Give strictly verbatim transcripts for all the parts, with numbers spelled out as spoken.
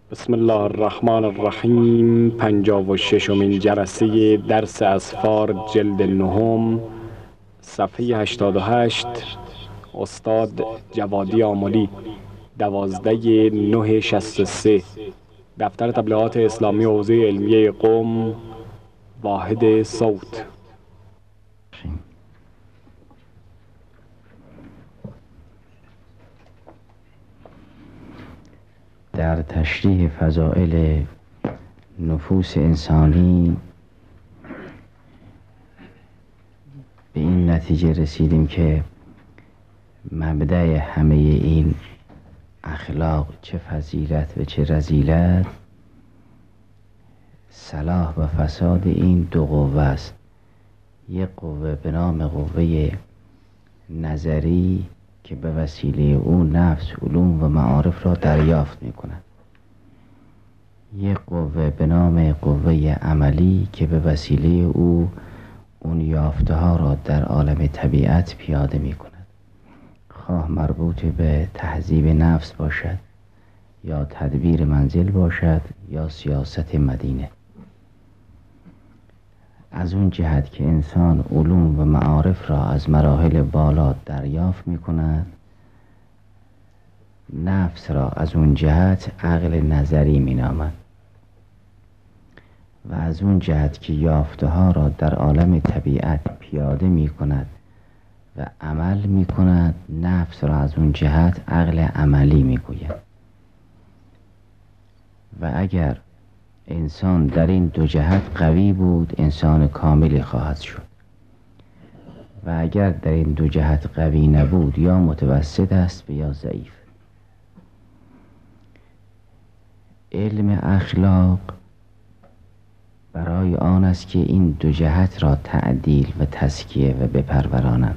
بسم الله الرحمن الرحیم. پنجاه و ششمین جلسه درس اسفار جلد نهم، صفحه هشتاد و هشت. استاد جوادی آملی، دوازده نه شصت و سه. دفتر تبلیغات اسلامی حوزه علمیه قم، واحد صوت. در تشریح فضائل نفوس انسانی به این نتیجه رسیدیم که مبدأ همه این اخلاق، چه فضیلت و چه رذیلت، صلاح و فساد این دو قوه است. یک قوه به نام قوه نظری که به وسیله او نفس علوم و معارف را دریافت می کند. یک قوه به نام قوه عملی که به وسیله او اون یافته ها را در عالم طبیعت پیاده می کند، خواه مربوط به تهذیب نفس باشد یا تدبیر منزل باشد یا سیاست مدینه. از اون جهت که انسان علوم و معارف را از مراحل بالا دریافت می کند، نفس را از اون جهت عقل نظری می نامد و از اون جهت که یافته ها را در عالم طبیعت پیاده می کند و عمل می کند، نفس را از اون جهت عقل عملی می گوید. و اگر انسان در این دو جهت قوی بود، انسان کاملی خواهد شد، و اگر در این دو جهت قوی نبود، یا متوسط است یا ضعیف. علم اخلاق برای آن است که این دو جهت را تعدیل و تزکیه و بپرورانند،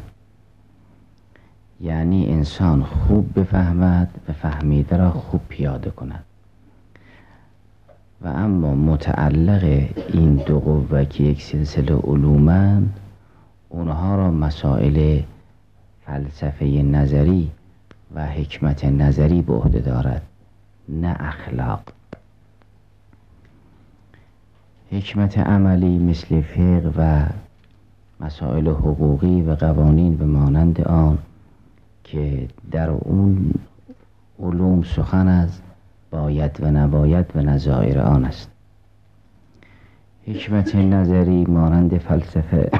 یعنی انسان خوب بفهمد و فهمیده را خوب پیاده کند. و اما متعلق این دو قوه که یک سلسله علومند، اونها را مسائل فلسفه نظری و حکمت نظری به عهده دارد، نه اخلاق. حکمت عملی مثل فقه و مسائل حقوقی و قوانین و مانند آن که در اون علوم سخن از باید و نباید و نظائر آن است. حکمت نظری مانند فلسفه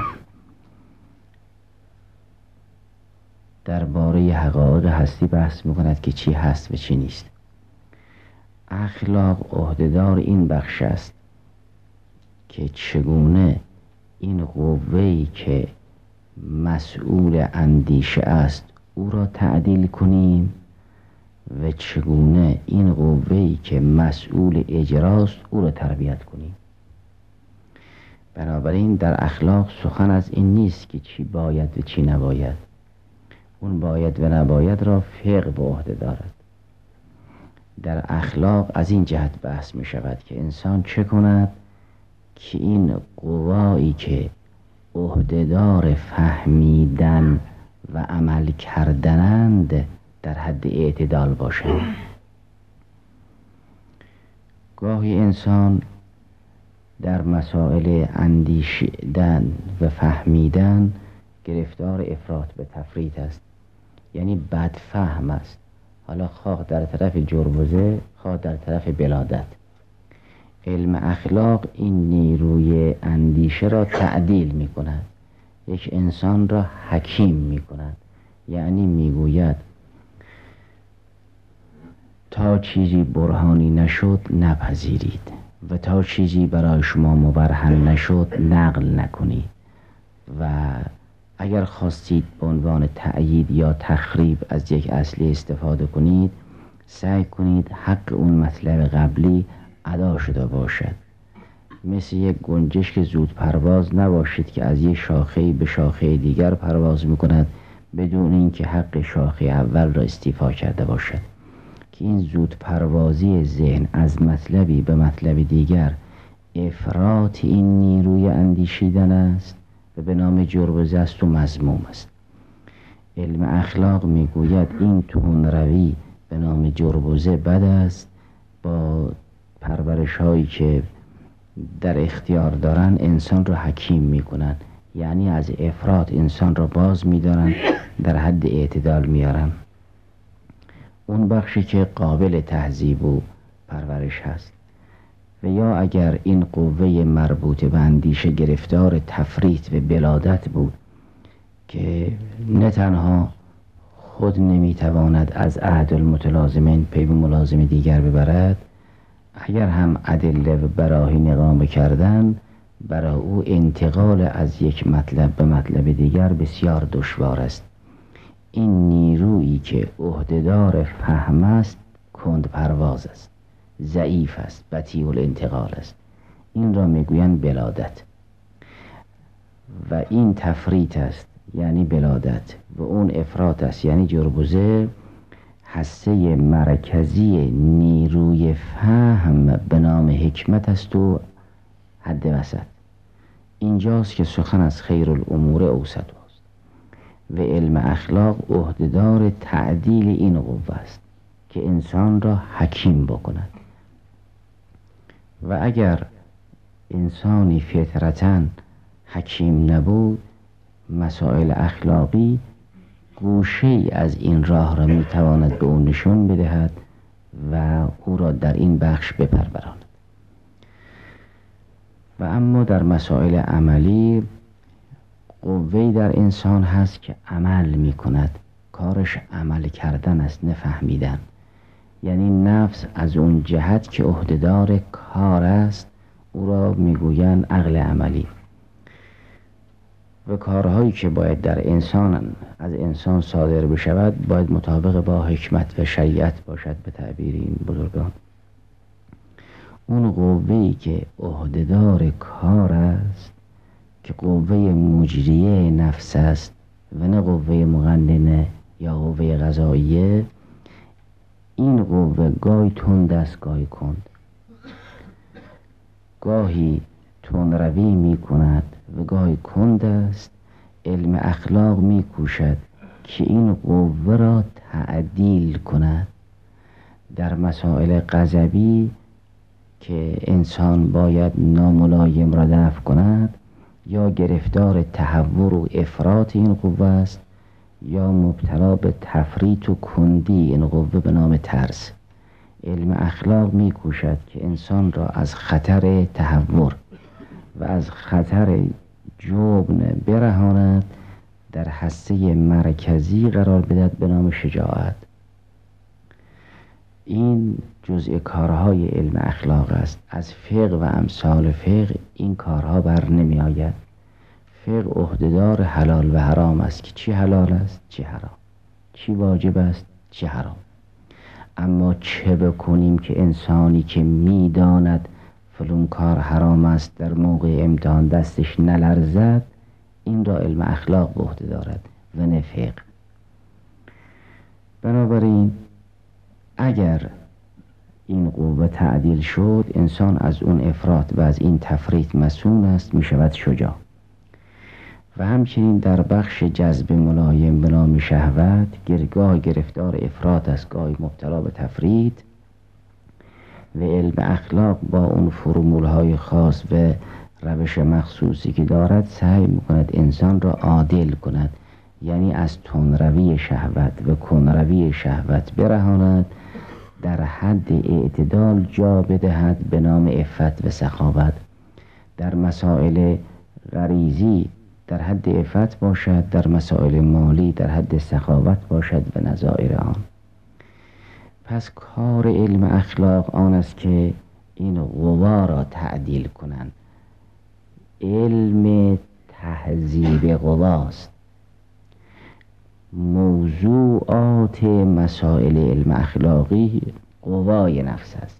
درباره حقایق هستی بحث میکند که چی هست و چی نیست. اخلاق عهدهدار این بخش است که چگونه این قوه‌ای که مسئول اندیشه است او را تعدیل کنیم و چگونه این قوه‌ای که مسئول اجراست او را تربیت کنیم. بنابراین در اخلاق سخن از این نیست که چی باید و چی نباید. اون باید و نباید را فقه به عهده دارد. در اخلاق از این جهت بحث می شود که انسان چه کند که این قوایی که عهدهدار فهمیدن و عمل کردنند در حد اعتدال باشد. گاهی انسان در مسائل اندیشیدن و فهمیدن گرفتار افراط به تفریط است، یعنی بدفهم است، حالا خواه در طرف جربوزه خواه در طرف بلادت. علم اخلاق این نیروی اندیشه را تعدیل می کند، یک انسان را حکیم می کند، یعنی می گوید تا چیزی برهانی نشد نپذیرید و تا چیزی برای شما مبرهن نشد نقل نکنید، و اگر خواستید به عنوان تأیید یا تخریب از یک اصلی استفاده کنید، سعی کنید حق اون مطلب قبلی ادا شده باشد. مثل یک گنجشک که زود پرواز نباشید که از یک شاخه به شاخه دیگر پرواز میکند بدون اینکه حق شاخه اول را استیفا کرده باشد، که این زود پروازی ذهن از مطلبی به مطلب دیگر افراط این نیروی اندیشیدن است و به نام جربوزه است و مذموم است. علم اخلاق میگوید این تون روی به نام جربوزه بد است، با پرورش هایی که در اختیار دارن انسان را حکیم میکنن، یعنی از افراط انسان را باز میدارن، در حد اعتدال میارن. اون بخشی که قابل تهذیب و پرورش هست. و یا اگر این قوه مربوط به اندیشه گرفتار تفریط و بلادت بود که نه تنها خود نمیتواند از عهد المتلازمین پی به ملازم دیگر ببرد، اگر هم ادله و براهین اقامه کردن، برای او انتقال از یک مطلب به مطلب دیگر بسیار دشوار است. این نیرویی که عهدهدار فهم است کند پرواز است، ضعیف است، بطیء الانتقال است. این را میگویند بلادت. و این تفریط است یعنی بلادت، و اون افراط است یعنی جربوزه. هسته مرکزی نیروی فهم به نام حکمت است و حد وسط. اینجاست که سخن از خیر الامور اوسط است و علم اخلاق عهدهدار تعدیل این قوه است که انسان را حکیم بکند. و اگر انسانی فطرتاً حکیم نبود، مسائل اخلاقی گوشه ای از این راه را میتواند به او نشون بدهد و او را در این بخش بپروراند. و اما در مسائل عملی قوه‌ای در انسان هست که عمل میکند، کارش عمل کردن است نه فهمیدن. یعنی نفس از اون جهت که عهدهدار کار است او را میگویند عقل عملی. و کارهایی که باید در انسان از انسان صادر بشود باید مطابق با حکمت و شریعت باشد به تعبیر این بزرگان. اون قوه‌ای که عهدهدار کار است که قوه مجریه نفس است و نه قوه مقننه یا قوه قضاییه، این قوه گاهی تند است گاهی کند، گاهی تندروی می کند و گاهی کند است. علم اخلاق می کوشد که این قوه را تعدیل کند. در مسائل غضبی که انسان باید ناملایم را دفع کند، یا گرفتار تهور و افراط این قوه است یا مبتلا به تفریط و کندی این قوه به نام ترس. علم اخلاق می کوشد که انسان را از خطر تهور و از خطر جبن برهاند، در هسته مرکزی قرار بدهد به نام شجاعت. این جزء کارهای علم اخلاق است. از فقه و امثال فقه این کارها بر نمی آید. فقه عهدهدار حلال و حرام است که چی حلال است چی حرام، چی واجب است چی حرام. اما چه بکنیم که انسانی که میداند فلان کار حرام است در موقع امتحان دستش نلرزد، این را علم اخلاق به عهده دارد و نه فقه. بنابراین اگر این قوه تعدیل شد، انسان از اون افراط و از این تفریط مسئول است، می شود شجاع. و همچنین در بخش جذب ملایم به نام شهوت، گاه گرفتار افراط است گاهی مبتلا به تفریط، و علم اخلاق با اون فرمول های خاص و روش مخصوصی که دارد سعی میکند انسان را عادل کند، یعنی از تندروی شهوت و کندروی شهوت برهاند، در حد اعتدال جا بدهد به نام عفت و سخاوت. در مسائل غریزی در حد عفت باشد، در مسائل مالی در حد سخاوت باشد و نظائر آن. پس کار علم اخلاق آن است که این قوا را تعدیل کنند. علم تهذیب قواست. موضوعات مسائل علم اخلاقی قوای نفس است.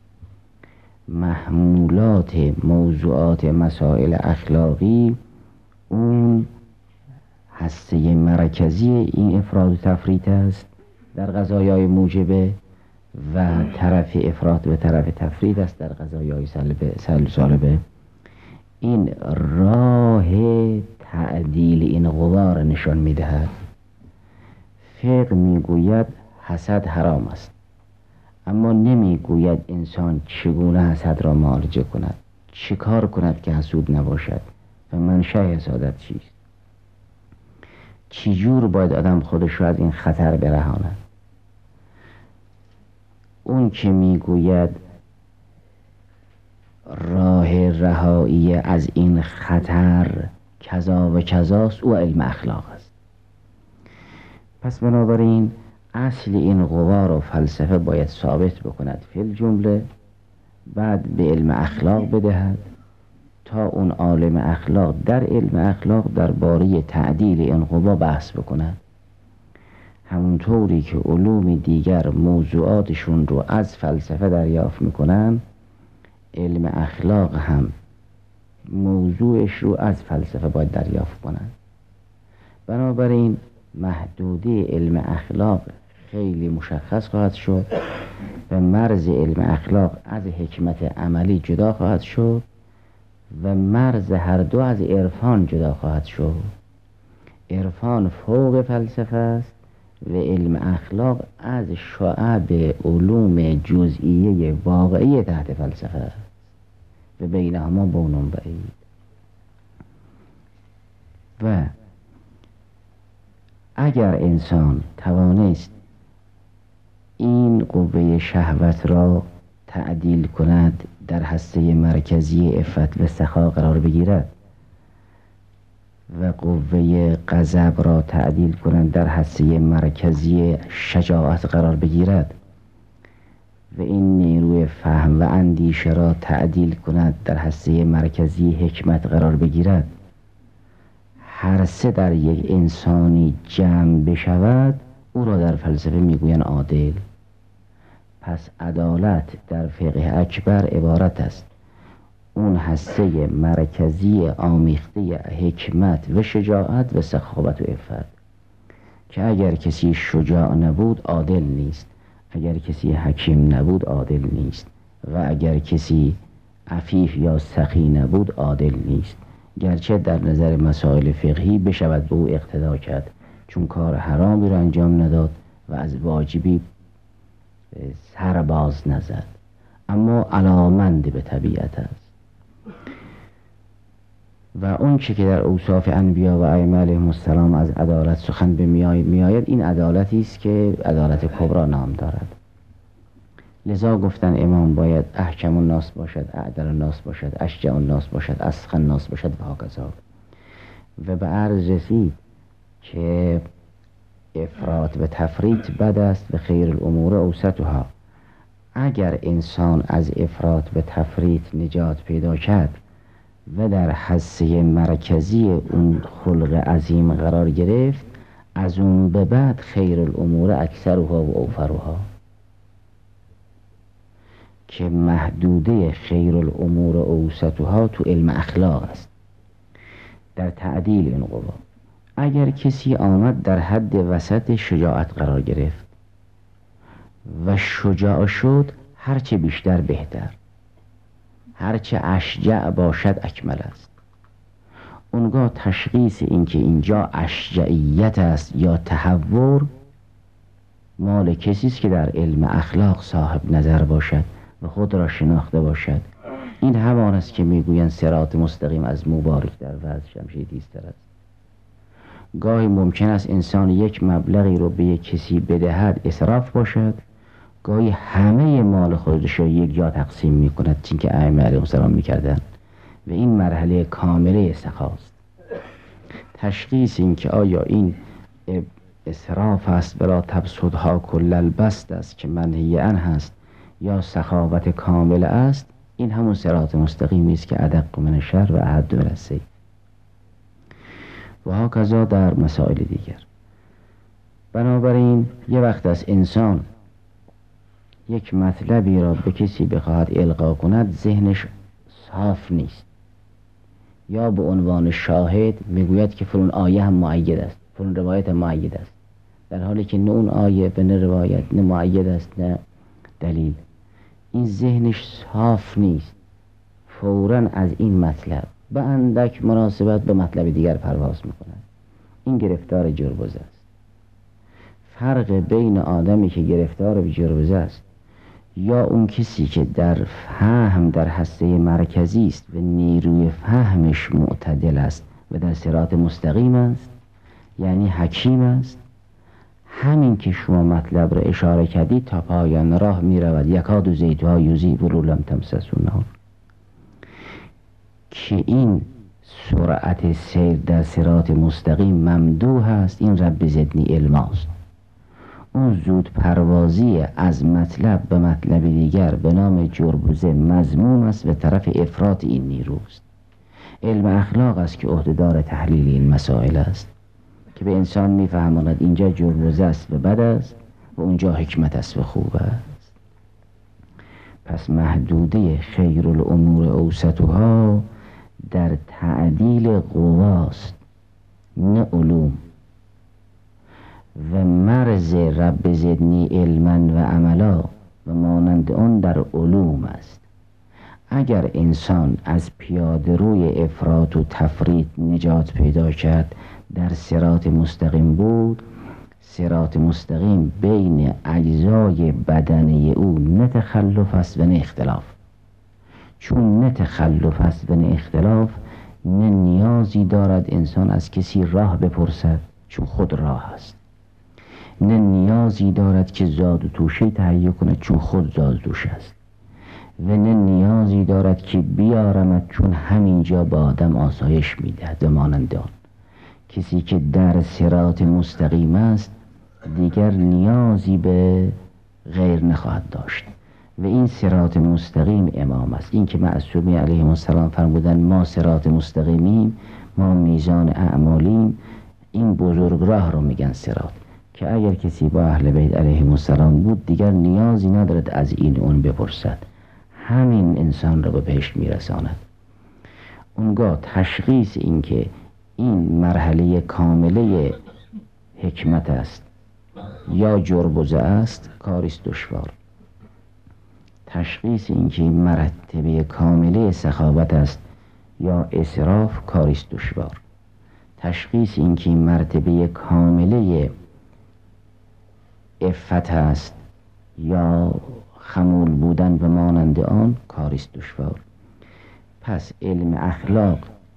محمولات موضوعات مسائل اخلاقی اون هسته مرکزی این افراد و تفریط است در قضایای موجبه، و طرف افراط و طرف تفریط است در قضایای سلب سالبه. این راه تعدیل این قوا را نشان میدهد. فقه میگوید حسد حرام است، اما نمیگوید انسان چگونه حسد را معالجه کند، چه کار کند که حسود نباشد و منشأ حسادت چیست، چجور باید آدم خودش را از این خطر برهاند. اون که میگوید راه رهایی از این خطر کذا و کذاست، او علم اخلاق است. پس بنابراین اصل این قوا را فلسفه باید ثابت بکند فی الجمله، بعد به علم اخلاق بدهد تا اون عالم اخلاق در علم اخلاق درباره تعدیل این قوا بحث بکند. همونطوری که علوم دیگر موضوعاتشون رو از فلسفه دریافت میکنن، علم اخلاق هم موضوعش رو از فلسفه باید دریافت کنن. بنابراین محدوده علم اخلاق خیلی مشخص خواهد شد و مرز علم اخلاق از حکمت عملی جدا خواهد شد و مرز هر دو از عرفان جدا خواهد شد. عرفان فوق فلسفه است و علم اخلاق از شعب علوم جزئیه واقعی تحت فلسفه است و بینهما بون بعید. و اگر انسان توانست این قوه شهوت را تعدیل کند، در هسته مرکزی عفت و سخا قرار بگیرد و قوه غضب را تعدیل کند، در هسته مرکزی شجاعت قرار بگیرد و این نیروی فهم و اندیشه را تعدیل کند، در هسته مرکزی حکمت قرار بگیرد، هر سه در یک انسانی جمع بشود، او را در فلسفه میگویند عادل. پس عدالت در فقه اکبر عبارت است اون هسته مرکزی آمیخته حکمت و شجاعت و سخاوت و عفت، که اگر کسی شجاع نبود عادل نیست، اگر کسی حکیم نبود عادل نیست و اگر کسی عفیف یا سخی نبود عادل نیست، گرچه در نظر مسائل فقهی بشود به او اقتدا کرد، چون کار حرامی را انجام نداد و از واجبی سر باز نزد، اما علاقه‌مند به طبیعت است. و اون چه که در اوصاف انبیا و ائمه علیهم السلام از عدالت سخن به میآید، این عدالتی است که عدالت کبری نام دارد. لذا گفتن امام باید احکم الناس باشد، اعدل الناس باشد، اشجع الناس باشد، اسخن الناس باشد و هکذا. و به عرض رسید که افراط و تفریط بد است و خیر الامور اوسطها. اگر انسان از افراط و تفریط نجات پیدا کرد و در حصه مرکزی اون خلق عظیم قرار گرفت، از اون به بعد خیر الامور اکثرها و اوفرها، که محدوده خیر الامور اوسطها تو علم اخلاق است، در تعدیل این قوا. اگر کسی آمد در حد وسط شجاعت قرار گرفت و شجاع شد، هرچه بیشتر بهتر، هرچه اشجع باشد اکمل است. اونگاه تشخیص این که اینجا اشجعیت است یا تحور مال کسی است که در علم اخلاق صاحب نظر باشد و خود را شناخته باشد. این همان است که میگویند صراط مستقیم از مبارک در وضع شمشیر تیزتر است. گاهی ممکن است انسان یک مبلغی رو به یک کسی بدهد اسراف باشد، گاهی همه مال خودش را یک جا تقسیم می کند، چون که ائمه علیهم السلام می کردن، و این مرحله کامله سخاست. تشخیص این که آیا این اسراف است بلا تبسطها کل البسط است که منهی عنه هست یا سخاوت کامل است، این همون صراط مستقیمی است که ادق من الشر و احد من السیف. و هکذا در مسائل دیگر. بنابراین یه وقت از انسان یک مطلبی را به کسی بخواهد القا کند، ذهنش صاف نیست، یا به عنوان شاهد میگوید که فلان آیه هم مؤید است، فلان روایت هم مؤید است، در حالی که نه اون آیه و نه روایت نه مؤید است نه دلیل. این ذهنش صاف نیست، فوراً از این مطلب به اندک مناسبت به مطلب دیگر پرواز میکند. این گرفتار جربوزه است. فرق بین آدمی که گرفتار به جربوزه است یا اون کسی که در فهم در هسته مرکزی است و نیروی فهمش معتدل است و در صراط مستقیم است، یعنی حکیم است، همین که شما مطلب را اشاره کردید تا پایان راه می رود. یکاد زیتها یوزی ولو لم تمسسه نار، که این سرعت سیر در صراط مستقیم ممدوح است. این رب زدنی علم است. اون زود پروازی از مطلب به مطلب دیگر به نام جربوزه مذموم است و طرف افراط این نیروست. علم اخلاق است که عهدهدار تحلیل این مسائل است، که به انسان میفهماند اینجا جربوزه است و بد است و اونجا حکمت است و خوب است. پس محدوده خیر الامور اوسطها در تعدیل قواست، نه علوم. و مرز رب زدنی علما و عملا و مانند آن در علوم است. اگر انسان از پیاده روی افراط و تفریط نجات پیدا کرد، در صراط مستقیم بود. صراط مستقیم بین اجزای بدنه او نه تخلف است و نه اختلاف. چون نه تخلف است و نه اختلاف، نه نیازی دارد انسان از کسی راه بپرسد، چون خود راه است. نه نیازی دارد که زاد و توشه تهیه کند، چون خود زاد و توشه است. و نه نیازی دارد که بیارمد، چون همینجا با آدم آسایش میدهد. و مانند آن کسی که در صراط مستقیم است دیگر نیازی به غیر نخواهد داشت. و این صراط مستقیم امام است. این که معصومی علیهم السلام فرمودن ما صراط مستقیمیم، ما میزان اعمالیم، این بزرگ راه رو میگن صراط. که اگر کسی با اهل بیت علیهم السلام بود دیگر نیازی ندارد از این اون بپرسد، همین انسان رو به بهشت میرساند. اونگاه تشخیص این که این مرحله کامله حکمت است یا جربوزه است کاریست دشوار. تشخیص این که این مرتبه کامله سخاوت است یا اسراف کاریست دشوار. تشخیص این که این مرتبه کامله عفت است یا خمول بودن به مانند آن کاریست دشوار. پس علم اخلاق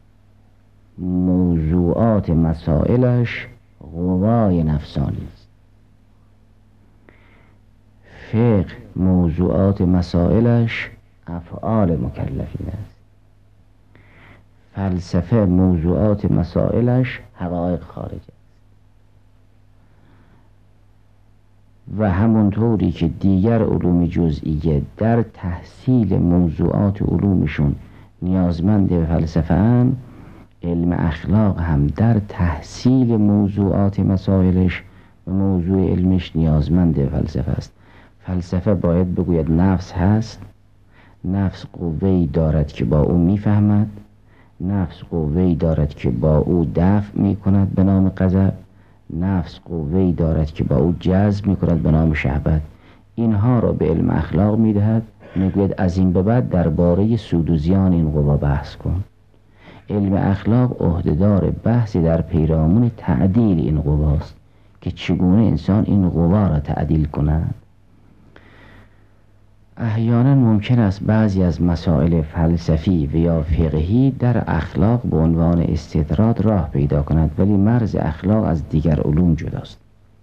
موضوعات مسائلش قوای نفسانی است. فقه موضوعات مسائلش افعال مکلفین است. فلسفه موضوعات مسائلش حقایق خارج است. و همونطوری که دیگر علوم جزئیه در تحصیل موضوعات علومشون نیازمند به فلسفه ان، علم اخلاق هم در تحصیل موضوعات مسائلش و موضوع علمش نیازمند به فلسفه است. فلسفه باید بگوید نفس هست، نفس قوه‌ای دارد که با او میفهمد، نفس قوه‌ای دارد که با او دفع میکند به نام غضب، نفس قوه‌ای دارد که با او جذب میکند به نام شهوت. اینها را به علم اخلاق میدهد، میگوید از این به بعد درباره سود و زیان این قوا بحث کن. علم اخلاق عهدهدار بحثی در پیرامون تعدیل این قواست که چگونه انسان این قوا را تعدیل کند. احیانا ممکن است بعضی از مسائل فلسفی و یا فقهی در اخلاق به عنوان استطراد راه پیدا کند، ولی مرز اخلاق از دیگر علوم جداست.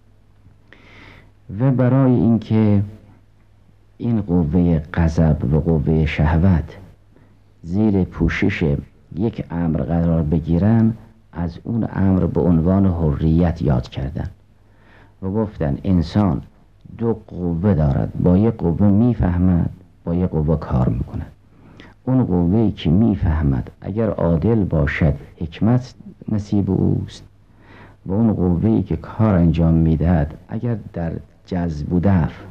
و برای اینکه این قوه غضب و قوه شهوت زیر پوشش یک امر قرار بگیرن، از اون امر به عنوان حریت یاد کردن و گفتن انسان دو قوه دارد، با یک قوه میفهمد، با یک قوه کار میکند. اون قوه‌ای که میفهمد اگر عادل باشد حکمت نصیب اوست، و اون قوه‌ای که کار انجام میدهد اگر در جذب و دفع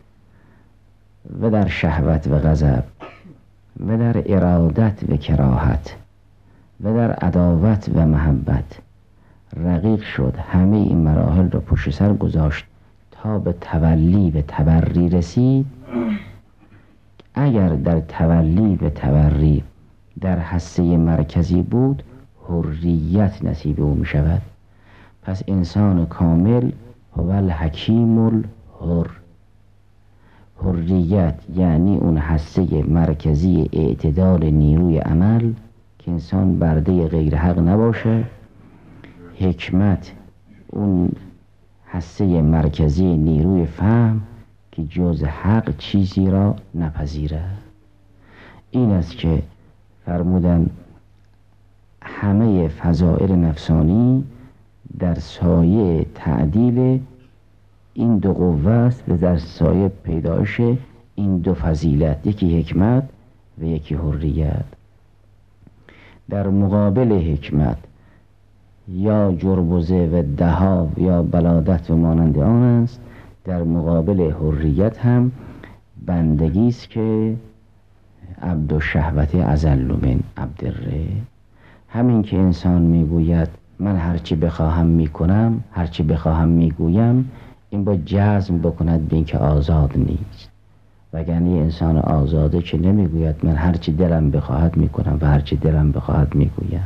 و در شهوت و غضب و در ارادت و کراهت و در عداوت و محبت رقیق شد، همه این مراحل را پشت سر گذاشت تا به تولی و تبری رسید. اگر در تولی و تبری در هسته مرکزی بود، حریت نصیب او می شود. پس انسان کامل هو الحکیم الحر. حریت یعنی اون هسته مرکزی اعتدال نیروی عمل که انسان برده غیر حق نباشه. حکمت اون هسته مرکزی نیروی فهم که جز حق چیزی را نپذیره. این است که فرمودن همه فضائل نفسانی در سایه تعدیل این دو قوه است و در سایه پیدایش این دو فضیلت، یکی حکمت و یکی حریت. در مقابل حکمت یا جربوزه و دها یا بلادت و مانند آن است. در مقابل حریت هم بندگی است که عبد و شهوت اذل من عبد الره. همین که انسان میگوید من هرچی بخواهم میکنم، هرچی بخواهم میگویم، این با جزم بکند به اینکه آزاد نیست. وگرنه انسان آزاده که نمیگوید من هرچی دلم بخواهد میکنم و هرچی دلم بخواهد میگویم.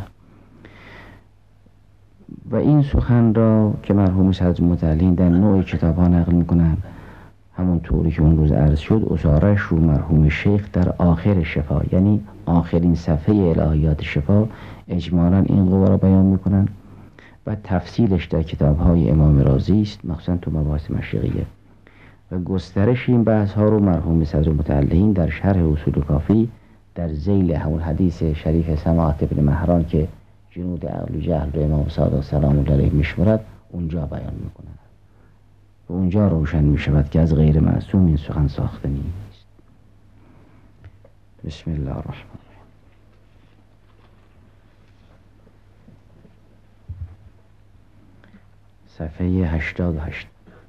و این سخن را که مرحوم صدر متعلین در نوع کتاب ها نقل میکنن، همون طوری که اون روز عرض شد، اصارش رو مرحوم شیخ در آخر شفا، یعنی آخرین صفحه الهیات شفا، اجمالا این قوا را بیان میکنن و تفصیلش در کتاب های امام رازی است، مخصوصا تو مباحث مشرقیه. و گسترش این بحث ها رو مرحوم صدر متعلین در شرح اصول کافی در ذیل همون حدیث شریف سماعت ابن مهران که جنود عقل و جهل رو امام صادق سلام الله علیه میشمرد اونجا بیان میکنن و اونجا روشن میشود که از غیر معصوم این سخن ساخته نیست. بسم الله الرحمن الرحیم. صفحه هشتاد و هشت.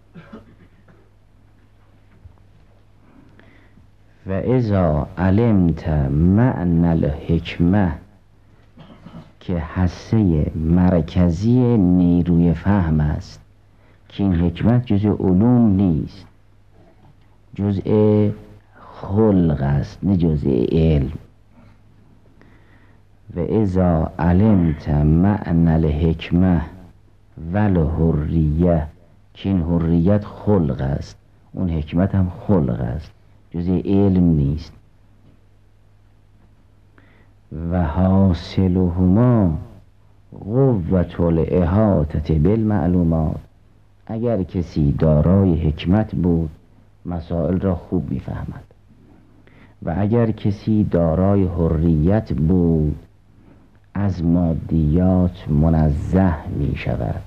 و اذا علمت معنی الحکمه، که هسته مرکزی نیروی فهم است، که این حکمت جزء علوم نیست، جزء خلق است نه جزء علم. و اذا علمت معنی الحکمه والحریه، که این حریت خلق است، اون حکمت هم خلق است، جزء علم نیست. و حاصلهما قوة الاحاطة بالمعلومات، اگر کسی دارای حکمت بود مسائل را خوب میفهمد و اگر کسی دارای حریت بود از مادیات منزه می شود.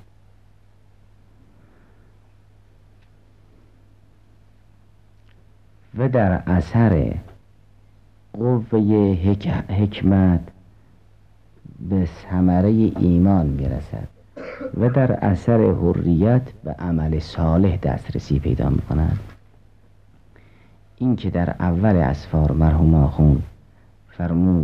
و در اثر قوه حکمت به ثمره ایمان میرسد و در اثر حریت به عمل صالح دسترسی پیدا میکند. این که در اول اسفار مرحوم آخوند فرمود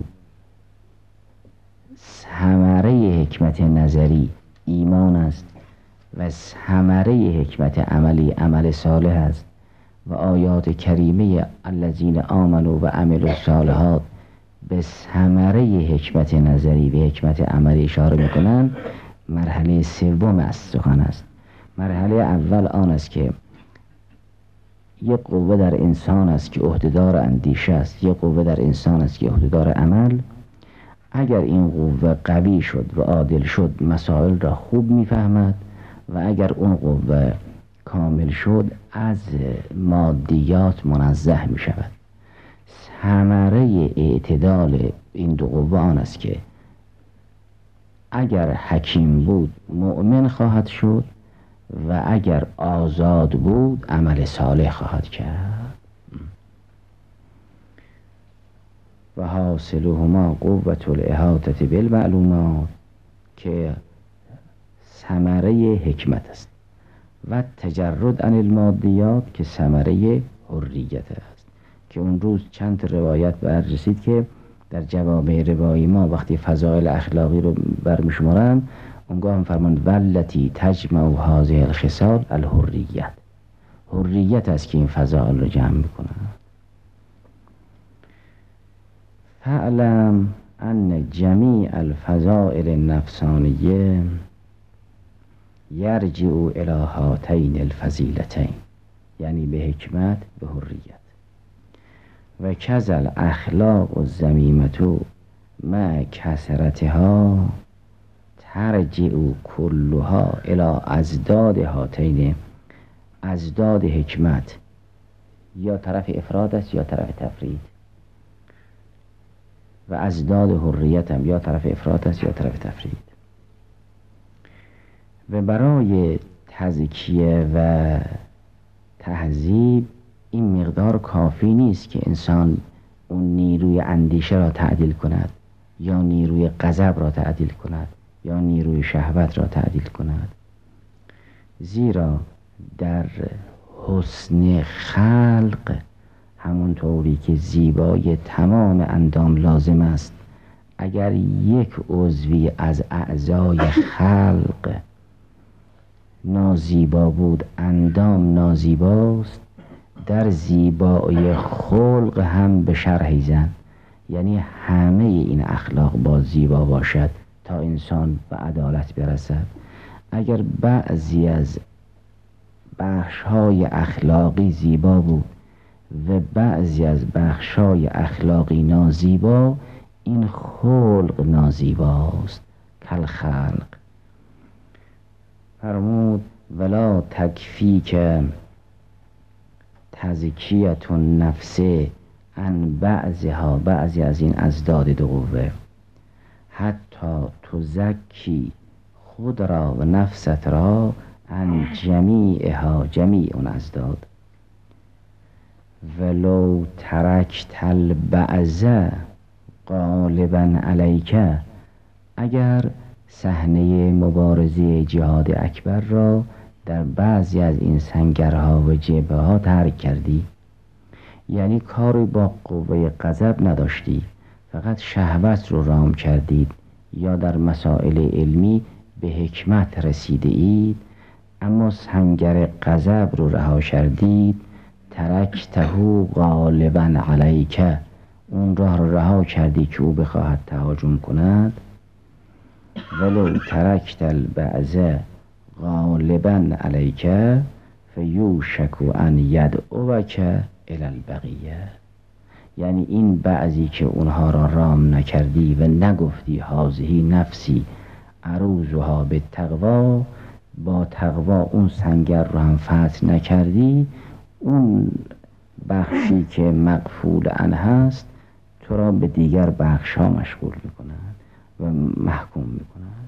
ثمره حکمت نظری ایمان است و ثمره حکمت عملی عمل صالح است و آیات کریمه الذین آمنوا و عملوا الصالحات به ثمره حکمت نظری و حکمت عملی اشاره میکنند. مرحله سوم از سخن است. مرحله اول آن است که یک قوه در انسان است که عهدهدار اندیشه است، یک قوه در انسان است که عهدهدار عمل. اگر این قوه قوی شد و عادل شد مسائل را خوب میفهمد و اگر اون قوه کامل شد از مادیات منزه می شود. ثمره اعتدال این دو قوه آن است که اگر حکیم بود مؤمن خواهد شد و اگر آزاد بود عمل صالح خواهد کرد. و حاصلهما قوة الاحاطة بالمعلومات، که ثمره حکمت است، و تجرد عن المادیات که ثمره حریت است. که اون روز چند روایت به عرض رسید که در جوامع روایی ما وقتی فضائل اخلاقی رو برمیشمارن اونگاه هم فرماند والتی تجمع هذه الخصال الحریت، حریت است که این فضائل رو جمع میکنه. فاعلم ان جمیع الفضائل النفسانیه یرجع الی هاتین الفضیلتین، یعنی به حکمت به حریت. و کذل اخلاق و زمیمتو ما کسرتها ترجع کلها الی ازداد هاتین. ازداد حکمت یا طرف افراد است یا طرف تفرید، و ازداد حریت هم یا طرف افراد است یا طرف تفرید. و برای تزکیه و تهذیب این مقدار کافی نیست که انسان اون نیروی اندیشه را تعدیل کند یا نیروی غضب را تعدیل کند یا نیروی شهوت را تعدیل کند، زیرا در حسن خلق همونطوری که زیبای تمام اندام لازم است، اگر یک عضوی از اعضای خلق نازیبا بود اندام نازیباست، در زیبایی خلق هم به شرح زن، یعنی همه این اخلاق با زیبا باشد تا انسان به عدالت برسد. اگر بعضی از بخش‌های اخلاقی زیبا بود و بعضی از بخش‌های اخلاقی نازیبا، این خلق نازیباست. کل خلق فرمود ولا تکفی که تزکیت النفس عن بعضها، بعضی از این ازداد دو قوه، حتی تزکی خود را و نفست را عن جمیعها، جمیع اون ازداد. ولو ترکت البعض غالبا علیک، اگر صحنه مبارزه جهاد اکبر را در بعضی از این سنگرها و جبهه ها ترک کردی، یعنی کاری با قوه غضب نداشتی، فقط شهوت رو رام کردید یا در مسائل علمی به حکمت رسیده اید، اما سنگر غضب رو رها کردید، ترکته غالبا علیک، اون راه رو رها کردی که او بخواهد تهاجم کند. ولو ترکت البعض غالبا علیک فیوشک ان یدعوک الی البقیه، یعنی این بعضی که اونها را رام نکردی و نگفتی هذه نفسی عروضها به تقوا، با تقوا اون سنگر رو هم فتح نکردی، اون بخشی که مقفول ان هست تو را به دیگر بخش ها مشغول میکنند و محکوم میکنند.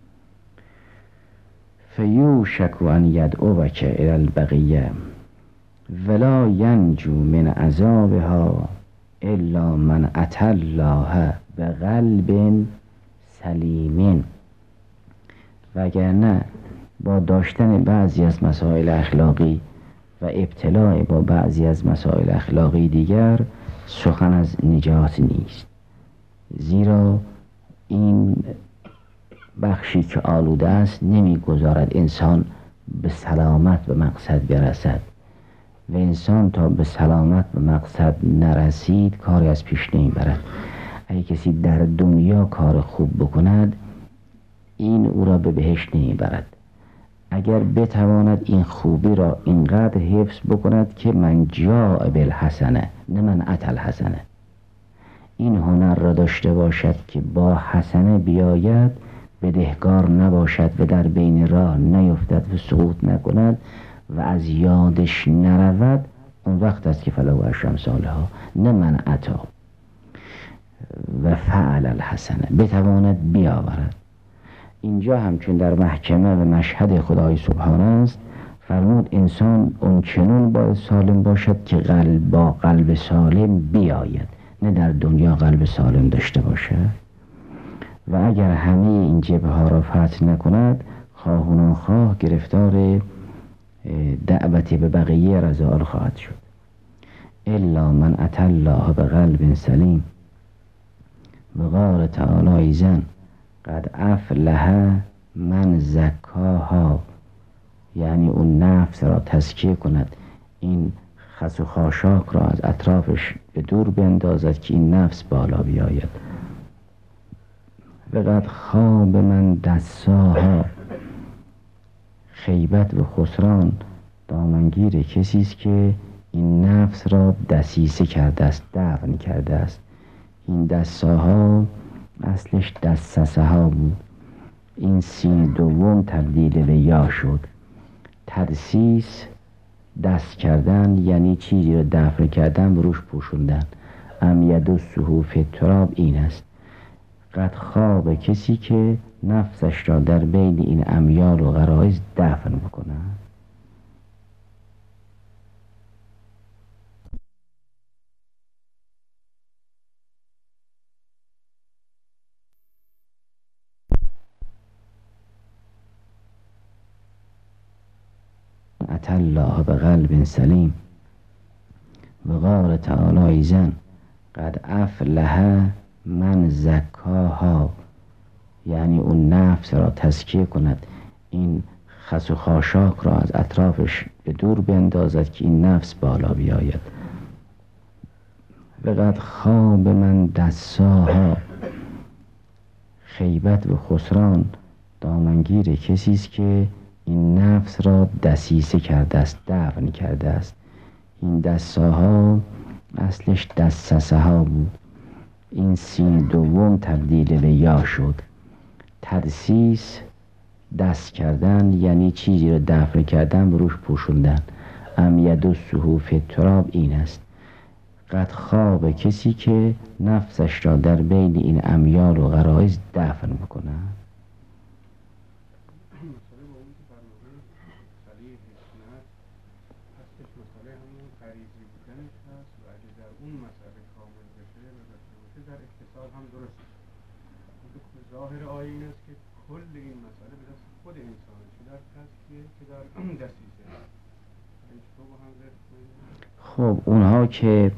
فیوشک ان یدعوک الی البقیه ولا ینجو من عذابها الا من اتى الله بقلب سلیم. وگرنه با داشتن بعضی از مسائل اخلاقی و ابتلاع با بعضی از مسائل اخلاقی دیگر سخن از نجات نیست، زیرا این بخشی که آلوده است نمیگذارد انسان به سلامت به مقصد برسد، و انسان تا به سلامت به مقصد نرسید کاری از پیش نمیبرد. اگه کسی در دنیا کار خوب بکند این او را به بهشت نمیبرد، اگر بتواند این خوبی را اینقدر حفظ بکند که من جاء بالحسنه نه من اتى الحسنه، این هنر را داشته باشد که با حسنه بیاید، بدهکار نباشد و در بین راه نیفتد و سقوط نکند و از یادش نرود، اون وقت است که فلو عشر امثالها، نه من عطا و فعل الحسنه، بتواند بیاورد. اینجا همچون در محکمه و مشهد خدای سبحانه است، فرمود انسان اون چنون باید سالم باشد که قلب با قلب سالم بیاید، نه در دنیا قلب سالم داشته باشد. و اگر همه این جبهه ها را فتح نکند، خواه و ناخواه گرفتار دعوت به بقیه رضائل خواهد شد. الا من اتى الله بقلب سلیم. و قال تعالی ایزن قد افلح من زکاها، یعنی اون نفس را تزکیه کند، این خس و خاشاک را از اطرافش به دور بندازد که این نفس بالا بیاید. و قد خواب من دساها، خیبت و خسران دامنگیر کسی است که این نفس را دسیسه کرده است، دفن کرده است. این دستاها اصلش دسسه ها بود، این سین دوم تبدیل به یا شد. تدسیس دست کردن یعنی چیزی رو دفن کردن و روش پوشوندن. ام یدسه فی التراب این است. قد خواب کسی که نفسش را در بین این امیال و غرایز دفن بکنه. اتى الله بقلب سلیم و قال تعالی ایزن قد افلح من زکاها، یعنی اون نفس را تزکیه کند، این خس و خاشاک را از اطرافش به دور بندازد که این نفس بالا بیاید. و قد خواب من دساها، خیبت و خسران دامنگیر کسی است که این نفس را دسیسه کرده است، دفن کرده است. این دساها اصلش دسسه ها بود، این سین دوم تبدیل به یا شد. تدسیس دست کردن یعنی چیزی رو دفن کردن و روش پوشوندن. ام یدسه فی التراب این است. قد خواب کسی که نفسش را در بین این امیال و غرایز دفن بکنه. ظاهر آیه این است که کل این مسئله به دست خود انسان چه در تزکیه چه در دسیسه. خب اونها که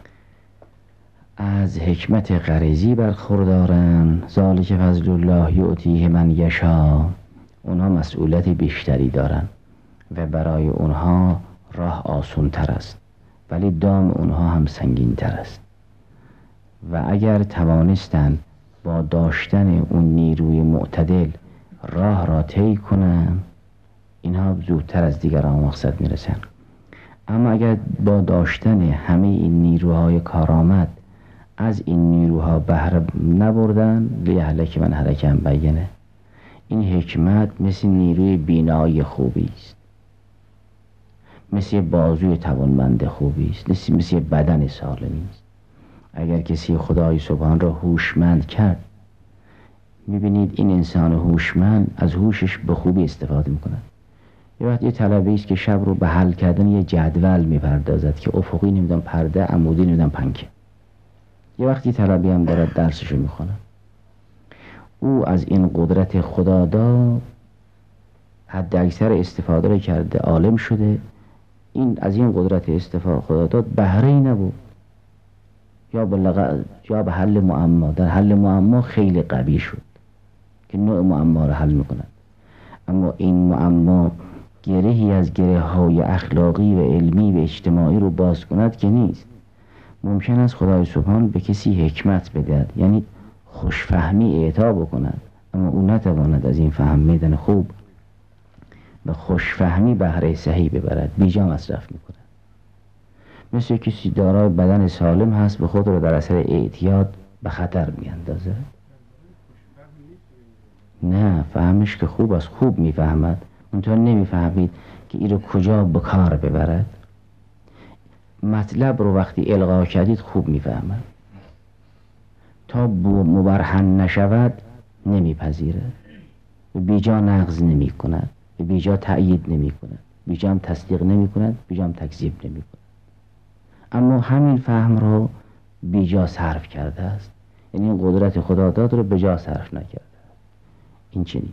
از حکمت غریزی برخوردارن، ذالک فضل الله یؤتیه من یشاء، اونها مسئولیت بیشتری دارن و برای اونها راه آسان تر است، ولی دام اونها هم سنگین تر است. و اگر توانستن با داشتن اون نیروی معتدل راه را طی کنن، اینها زودتر از دیگران مقصد میرسن. اما اگر با داشتن همه این نیروهای کارآمد از این نیروها بهره نبردن، لیهلک من هلک عن بینه. این حکمت مثل نیروی بینایی خوبی است، مثل بازوی توانمند خوبی است، مثل مثل بدن سالمی است. اگر کسی خدای سبحان را هوشمند کرد، میبینید این انسان هوشمند از هوشش به خوبی استفاده میکنه. یه وقت یه طلبه است که شب رو به حل کردن یه جدول میپردازد که افقی نمیدونم پرده، عمودی نمیدونم پنکه. یه وقتی طلبه هم دارد درسشو میخونه، او از این قدرت خداداد حد اکثر استفاده رو کرده، عالم شده. این از این قدرت استفاده خداداد بهره ای نبود، یا به لغ... یا به حل معما، در حل معما خیلی قوی شد که نوع معما رو حل میکند. اما این معما گرهی از گره های اخلاقی و علمی و اجتماعی رو باز کند که نیست. ممکن است خدای سبحان به کسی حکمت بدهد، یعنی خوشفهمی اعطا بکند، اما او نتواند از این فهمیدن خوب و خوشفهمی بهره صحیح ببرد، بیجا مصرف میکند. مثل کسی دارای بدن سالم هست به خود را در اثر اعتیاد به خطر میاندازد. نه، فهمش که خوب است، خوب میفهمد، منتها نمیفهمید که این رو کجا به کار ببرد. مطلب رو وقتی القا کردید خوب میفهمد، تا مبرهن نشود نمیپذیرد، بیجا نقض نمی کند، بیجا تأیید نمی کند، بیجا هم تصدیق نمی کند، بیجا هم تکذیب نمی کند. اما همین فهم رو بیجا صرف کرده است، یعنی این قدرت خداداد رو بجا صرف نکرده. این چنین.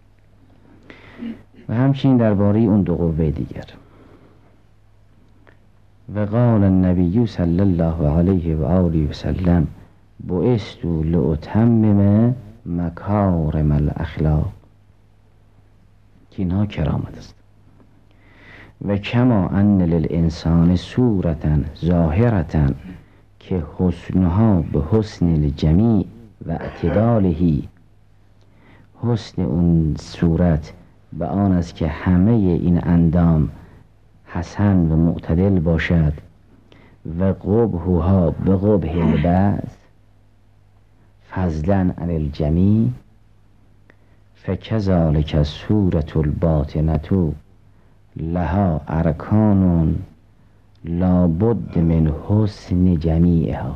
و همچنین درباره اون دو قوه دیگر. و قال النبی صلی الله علیه و آله و سلم بعثت لأتمم مکارم الاخلاق، که اینها کرامت است. و کما ان للانسان صورتا ظاهرتا که حسنها به حسن الجمیع و اعتدالهی، حسن اون صورت به آن است که همه این اندام حسن و معتدل باشد و قبحها به قبح البعض فضلا عن الجمیع فکذالک الصورة الباطنة لها ارکان لابد من حسن جمیعها.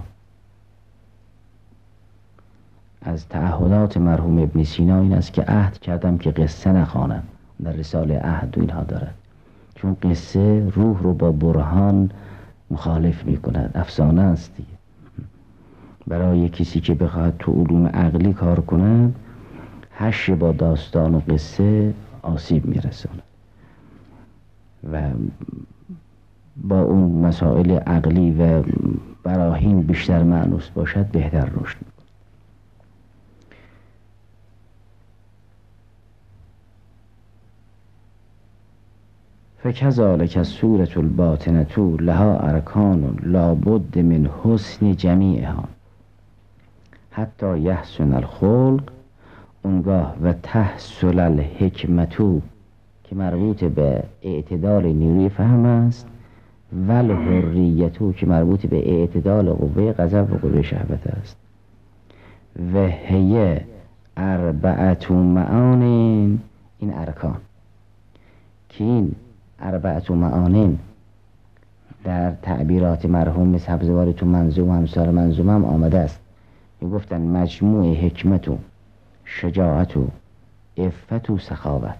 از تعهدات مرحوم ابن سینا این است که عهد کردم که قصه نخوانم، در رساله عهد و اینها دارد، چون قصه روح رو با برهان مخالف می کند، افسانه است دیگه. برای کسی که بخواهد تو علوم عقلی کار کند هش با داستان و قصه آسیب می رساند و با اون مسائل عقلی و براهین بیشتر معنوس باشد بهتر رشد می. فکذالک الصورة الباطنة لها ارکان لابد من حسن جمیعها حتی یحسن الخلق اونگاه و تحصل الحکمتو که مربوط به اعتدال نیروی فهم است و الحریتو که مربوط به اعتدال قوه غضب و قوه شهوت است و هی اربعت معانین. این ارکان که این اربعت معانین در تعبیرات مرحوم سبزواری تو منظوم و همسال منظوم هم آمده است. می گفتن مجموع حکمت و شجاعت و عفت و سخاوت،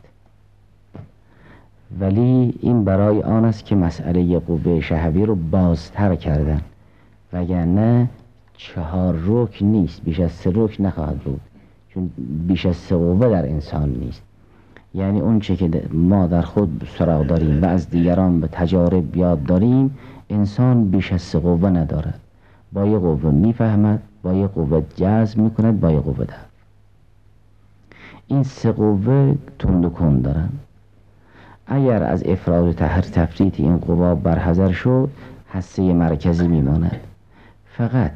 ولی این برای آن است که مسئله قوه شهوی رو بازتر کردن، وگرنه چهار رکن نیست، بیش از سه رکن نخواهد بود، چون بیش از سه قوه در انسان نیست. یعنی اون چه که ما در خود سراغ داریم و از دیگران به تجارب یاد داریم، انسان بیش از سه قوه ندارد. با یک قوه میفهمد، با یک قوه جذب میکند، با یک قوه دفع. این سه قوه تند و کند دارن. اگر از افراد و تحر تفریط این قوا برحذر شد حسه مرکزی میماند. فقط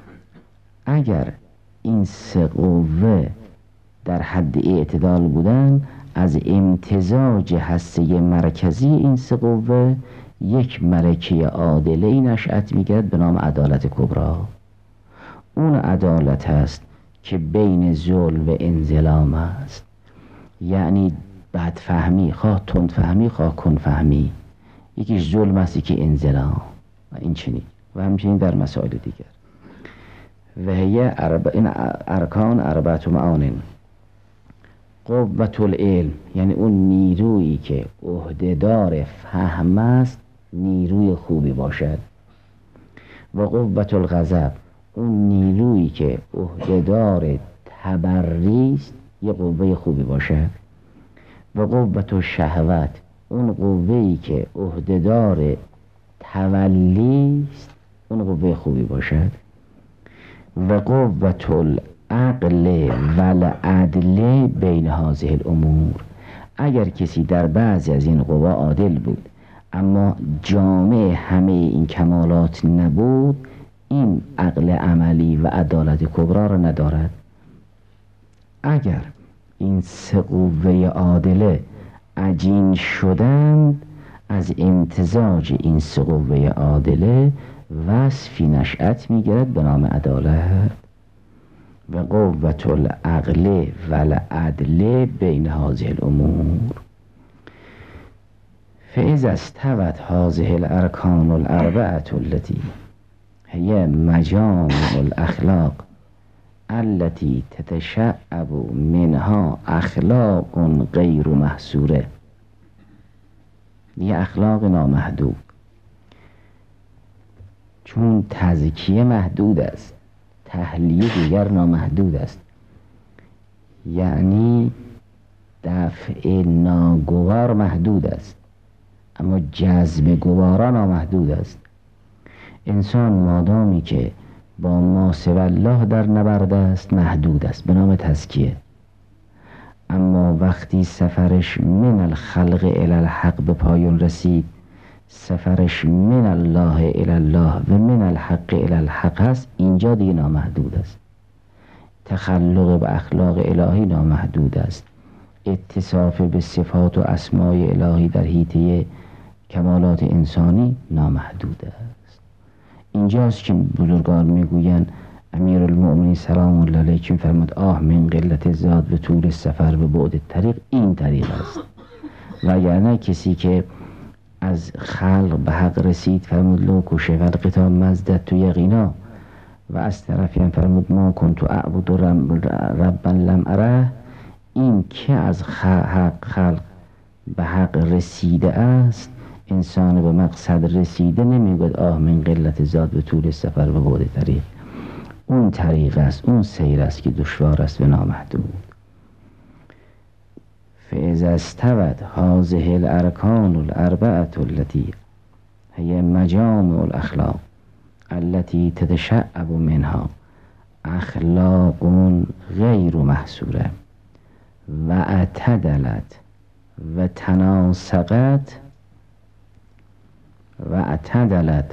اگر این سه قوه در حد اعتدال بودن، از امتزاج حسه مرکزی این سه قوه یک ملکه عادله نشأت میگیرد به نام عدالت کبری. اون عدالت است که بین ظلم و انظلام است، یعنی بدفهمی، خواه تندفهمی خواه کنفهمی، یکیش ظلم است یکی انظلام و این چنین و همچنین در مسائل دیگر. و هی ارب... این ارکان اربعت معانین. قوت العلم یعنی اون نیرویی که عهدهدار فهم است نیروی خوبی باشد، و قوت الغضب اون نیرویی که عهدهدار تبری است یه قوه خوبی باشد، و قوت الشهوت اون قوه‌ای که عهدهدار تولی است اون قوه خوبی باشد، و قوت العقل و العدل بین هذه الامور. اگر کسی در بعضی از این قوا عادل بود اما جامع همه این کمالات نبود، این عقل عملی و عدالت کبری را ندارد. اگر این سه قوه عادله عجین شدند، از امتزاج این سه قوه عادله وصفی نشأت میگیرد به نام عدالت. و قوت العقل و العدل بین هذه الامور. فاذا استوت هذه الارکان الاربعه التي هي مجامع الاخلاق التي تتشعب منها اخلاق غیر محصوره. یه اخلاق نامحدود، چون تزکیه محدود است، تحلیه دیگر نامحدود است. یعنی دفع ناگوار محدود است اما جذب گوارا نامحدود است. انسان مادامی که با ما سوی الله در نبرد است محدود است به نام تزکیه، اما وقتی سفرش من الخلق الی الحق به پایان رسید، سفرش من الله الی الله و من الحق الی الحق است، اینجا دیگه نامحدود است. تخلق به اخلاق الهی نامحدود است. اتصاف به صفات و اسمای الهی در حیطه کمالات انسانی نامحدود است. اینجاست که بزرگان میگویند امیرالمؤمنین سلام الله علیه که فرمود آه من قلت زاد و طول سفر و بعد طریق، این طریق است. وگرنه کسی که از خلق به حق رسید فرمود لو کشه والقطا مزدت تو یقینا، و از طرفی هم فرمود ما کنتو اعبد ربا لم اره، این که از حق خلق به حق رسیده است، انسان به مقصد رسیده نمیگوید آه من قلت زاد و طول سفر و بعد طریق. اون طریق است، اون سیر است که دشوار است و نامحدود. فاذا استوت هذه الارکان الاربعه التي هي مجامع الاخلاق التي تتشعب منها اخلاق غیر محصوره و اعتدلت و تناسقت و اعتدلت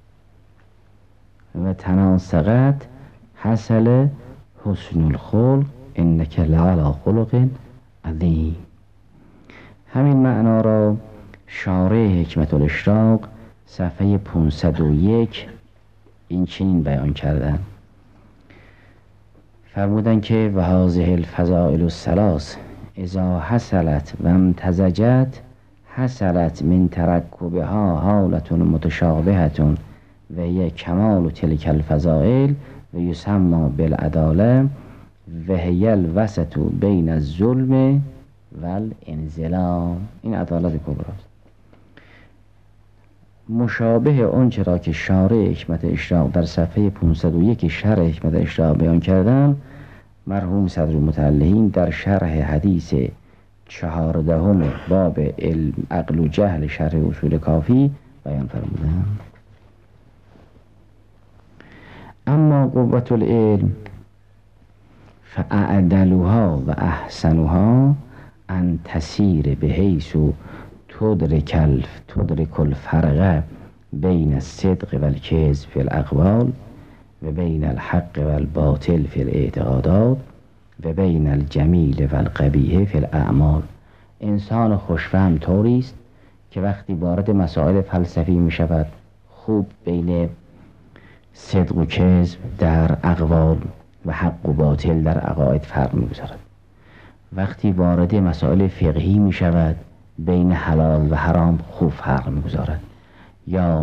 و تناسقت حصل حسن الخلق انک لعلی خلق عظیم. همین معنا را شارح حکمت الاشراق صفحه پانصد و یک این چنین بیان کردن. فرمودن که و هذه الفضائل الثلاث اذا حصلت و امتزجت حصلت من ترکبها حالة متشابهة و هي کمال تلک الفضائل و یسمى بالعداله و هی الوسط بین الظلم و الانظلام. این عدالت کبراست. مشابه آنچه را که شارح حکمت اشراق در صفحه پانصد و یک شرح حکمت اشراق بیان کردن، مرحوم صدرالمتعلقین در شرح حدیث چهاردهم باب علم عقل و جهل شرح اصول کافی بیان فرمودند. اما قوت العلم فاعدلها و احسنها ان تسیر به حیث تدرک الف تدرک الفرق بین الصدق و الکذب فی الاقوال و بین الحق و الباطل فی الاعتقادات و بین الجمیل و القبیح فی الاعمال. انسان خوشفهم طوری است که وقتی وارد مسائل فلسفی می شود خوب بین صدق و کذب در اقوال و حق و باطل در عقاید فرق می گذارد. وقتی وارد مسائل فقهی می شود بین حلال و حرام خوب فرق می گذارد. یا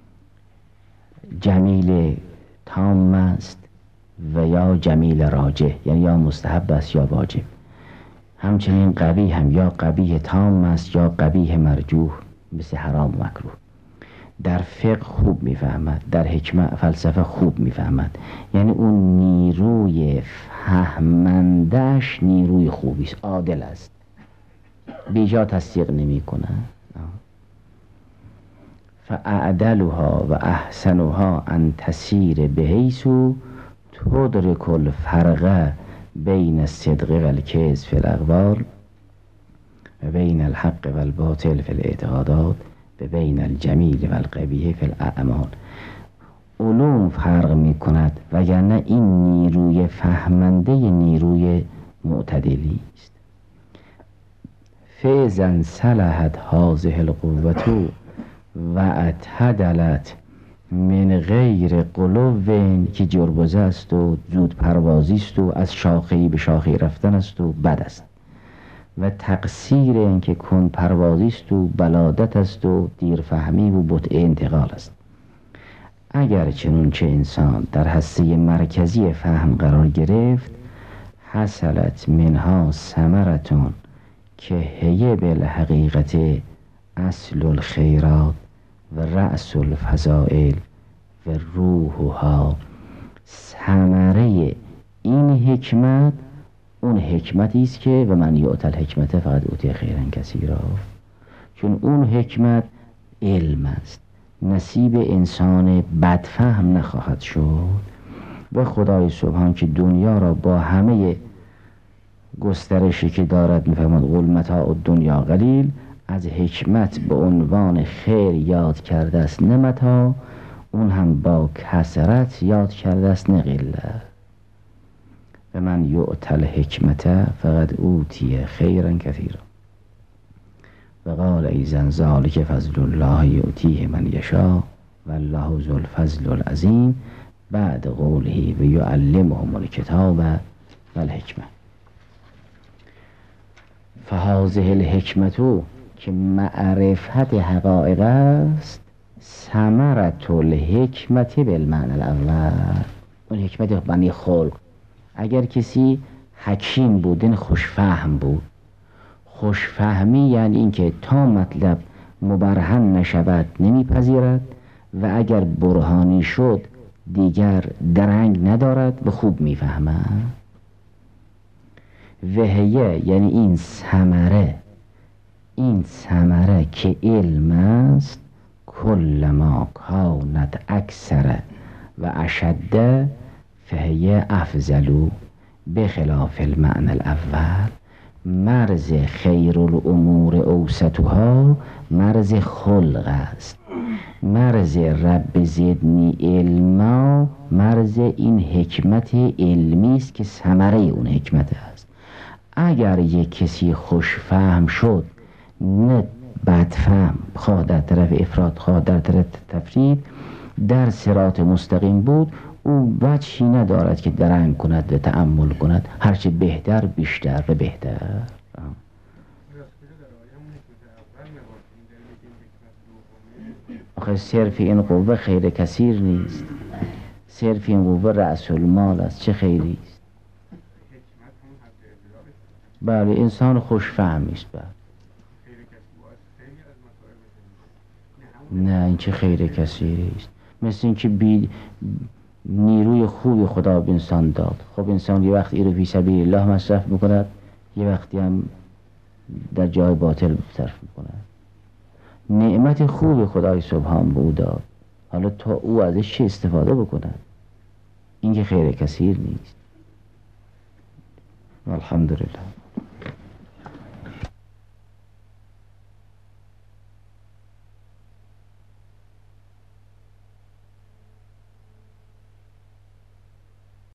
جمیل تام است و یا جمیل راجح، یعنی یا مستحب است یا واجب. همچنین قبیح هم یا قبیح تام است یا قبیح مرجوح مثل حرام و مکروه. در فقه خوب میفهمد، در حکمت فلسفه خوب میفهمد، یعنی اون نیروی فهمندش نیروی خوبی است، عادل است، بیجا تصدیق نمی کنه. فاعدلها و احسنها ان تسیر به حیث تدرک الفرق بین الصدق و الکذب فی الاقوال و بین الحق و الباطل فی الاعتقادات و بین الجمیل و القبیح فی الاعمال. علوم فرق می کند وگرنه این نیروی فهمنده نیروی معتدلی است. فاذا صلحت هذه القوة و اعتدلت من غیر قلو که جربزه است و زود پروازی است و از شاخه‌ای به شاخه رفتن است و بد است، و تقصیر این که کن پروازی است و بلادت است و دیرفهمی و بطء انتقال است. اگر چنون چه انسان در هسته مرکزی فهم قرار گرفت حصلت منها ثمرتون که هی بالحقیقت اصل الخیرات و رأس الفضائل و روحها. ثمره این حکمت اون حکمتی است که و من یؤتی الحکمت فقد اوتی خیرا کثیرا، چون اون حکمت علم است، نصیب انسان بدفهم نخواهد شد. و خدای سبحان که دنیا را با همه گسترشی که دارد میفهمد قل متاع الدنیا قلیل، از حکمت به عنوان خیر یاد کرده است نه متاع، اون هم با کثرت یاد کرده است نه قلت. و من یؤتی الحکمت فقد اوتی خیرا کثیرا. و قال ایزن ذالک فضل الله یؤتیه من یشاء والله ذو الفضل العظیم بعد قوله و یعلمهم الکتاب و الحکمه. فهذه الحکمتو که معرفت حقایق است، ثمرة الحکمت بالمعنی الاول، اون حکمت معنی خلق. اگر کسی حکیم بود، این خوشفهم بود. خوشفهمی یعنی اینکه تا مطلب مبرهن نشود نمیپذیرد و اگر برهانی شد دیگر درنگ ندارد و خوب میفهمد. وهیه یعنی این ثمره، این ثمره که علم است، کل ما کانت اکثر و اشد فهیه افضلو بخلاف المعنی الاول. مرز خیر الامور اوسطها مرز خلق است. مرز رب زدنی علما مرز این حکمت علمی است که ثمره اون حکمت است. اگر یک کسی خوشفهم شد، نه بدفهم، خواه در طرف افراد خواه در طرف تفرید، در صراط مستقیم بود، او وجهی ندارد که درنگ کند و تأمل کند، هرچه بهتر بیشتر و بهتر. آخه صرف این قوه خیر کثیر نیست، صرف این قوه رأس المال است، چه خیری است؟ بله انسان خوشفهمی است. بله نه این چه خیر کثیری است، مثل این که بی نیروی خوبی خدا به انسان داد. خب انسان یه وقت ایرو فی سبیل الله مصرف میکند، یه وقتی هم در جای باطل صرف میکند. نعمت خوب خدای سبحان به او داد، حالا تا او ازش چه استفاده بکند، این که خیر کثیر نیست. الحمدلله.